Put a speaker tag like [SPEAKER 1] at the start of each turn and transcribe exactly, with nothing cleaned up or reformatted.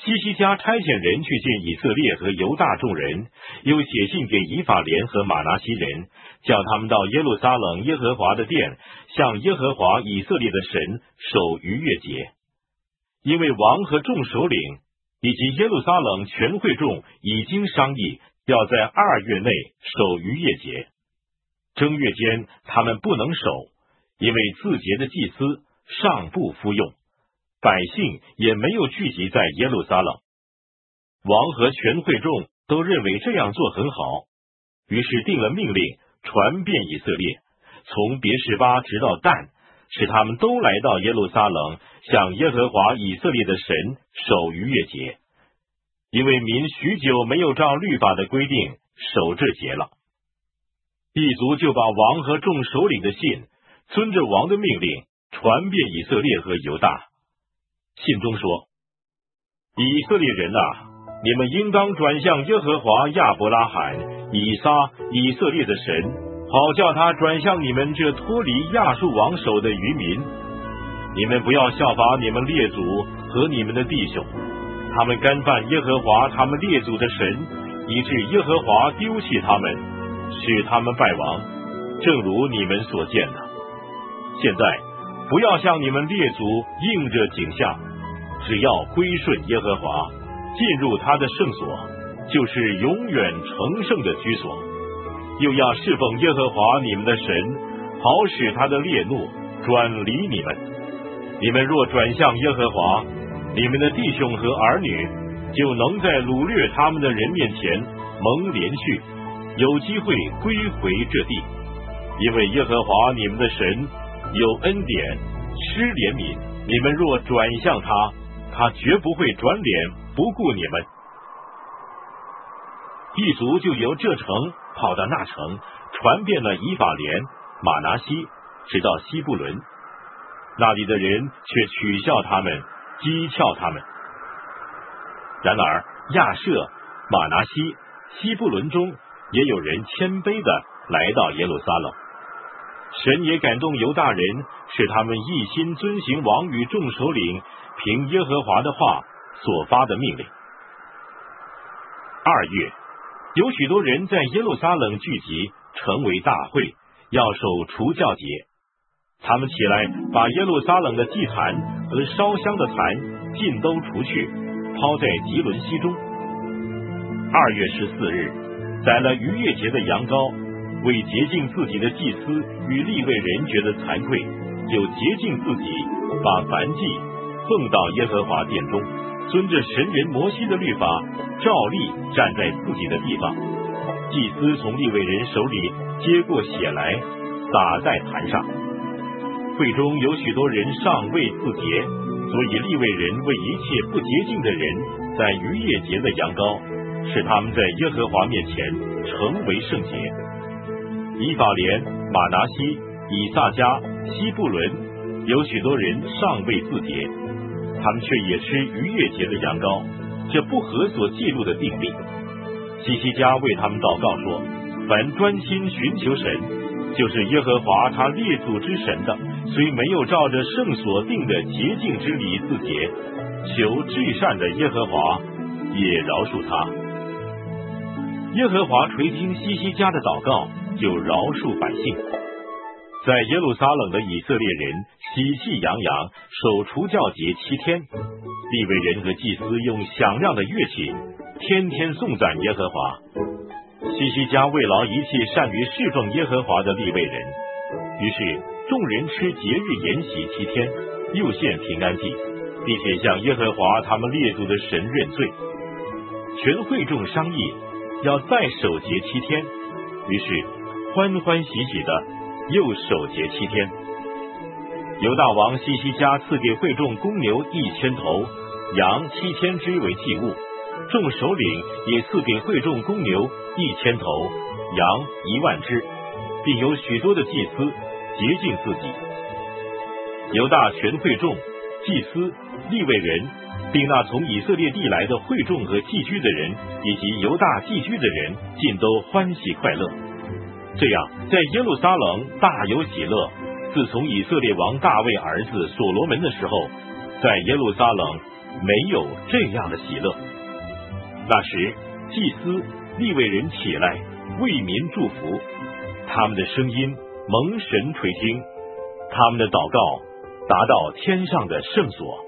[SPEAKER 1] 西西家差遣人去见以色列和犹大众人，又写信给以法莲和玛拿西人，叫他们到耶路撒冷耶和华的殿，向耶和华以色列的神守逾越节。因为王和众首领以及耶路撒冷全会众已经商议，要在二月内守逾越节。正月间他们不能守，因为自节的祭司尚不服用，百姓也没有聚集在耶路撒冷。王和全会众都认为这样做很好，于是定了命令，传遍以色列，从别是巴直到但，使他们都来到耶路撒冷，向耶和华以色列的神守逾越节。因为民许久没有照律法的规定守这节了。一族就把王和众首领的信，遵着王的命令传遍以色列和犹大。信中说：以色列人啊，你们应当转向耶和华亚伯拉罕、以撒、以色列的神，好叫他转向你们这脱离亚述王手的余民。你们不要效法你们列祖和你们的弟兄，他们干犯耶和华他们列祖的神，以致耶和华丢弃他们，使他们败亡，正如你们所见的。现在不要向你们列祖应着景象，只要归顺耶和华，进入他的圣所，就是永远成圣的居所。又要侍奉耶和华你们的神，好使他的烈怒转离你们。你们若转向耶和华，你们的弟兄和儿女就能在掳掠他们的人面前蒙连续，有机会归回这地。因为耶和华你们的神有恩典，施怜悯，你们若转向他，他绝不会转脸不顾你们。一族就由这城跑到那城，传遍了以法莲、玛拿西，直到西布伦。那里的人却取笑他们，讥诮他们。然而亚舍、玛拿西、西布伦中也有人谦卑的来到耶路撒冷。神也感动犹大人，使他们一心遵行王与众首领凭耶和华的话所发的命令。二月，有许多人在耶路撒冷聚集，成为大会，要守除酵节。他们起来，把耶路撒冷的祭坛和烧香的坛尽都除去，抛在吉伦溪中。二月十四日，宰了逾越节的羊羔，为洁净自己的祭司与利未人觉得惭愧，就洁净自己，把燔祭奉到耶和华殿中，遵着神人摩西的律法，照例站在自己的地方。祭司从利未人手里接过血来，洒在坛上。会中有许多人尚未自洁，所以利未人为一切不洁净的人在逾越节的羊羔，使他们在耶和华面前成为圣洁。以法莲、玛拿西、以萨迦、西布伦有许多人尚未自洁，他们却也吃逾越节的羊羔，这不合所记录的定例。西西家为他们祷告说：凡专心寻求神，就是耶和华他列祖之神的，虽没有照着圣所定的洁净之礼自洁，求至善的耶和华也饶恕他。耶和华垂听西西家的祷告，就饶恕百姓。在耶路撒冷的以色列人喜气洋洋，守除酵节七天。利未人和祭司用响亮的乐器，天天颂赞耶和华。西西家慰劳一切善于侍奉耶和华的利未人，于是众人吃节日筵席七天，又献平安祭，并且向耶和华他们列祖的神认罪。全会众商议要再守节七天，于是欢欢喜喜的又守节七天。犹大王西西家赐给会众公牛一千头，羊七千只为祭物，众首领也赐给会众公牛一千头，羊一万只，并有许多的祭司洁净自己。犹大全会众、祭司、利未人，并那从以色列地来的会众和寄居的人，以及犹大寄居的人，尽都欢喜快乐。这样，在耶路撒冷大有喜乐。自从以色列王大卫儿子所罗门的时候，在耶路撒冷没有这样的喜乐。那时，祭司、利未人起来为民祝福，他们的声音蒙神垂听，他们的祷告达到天上的圣所。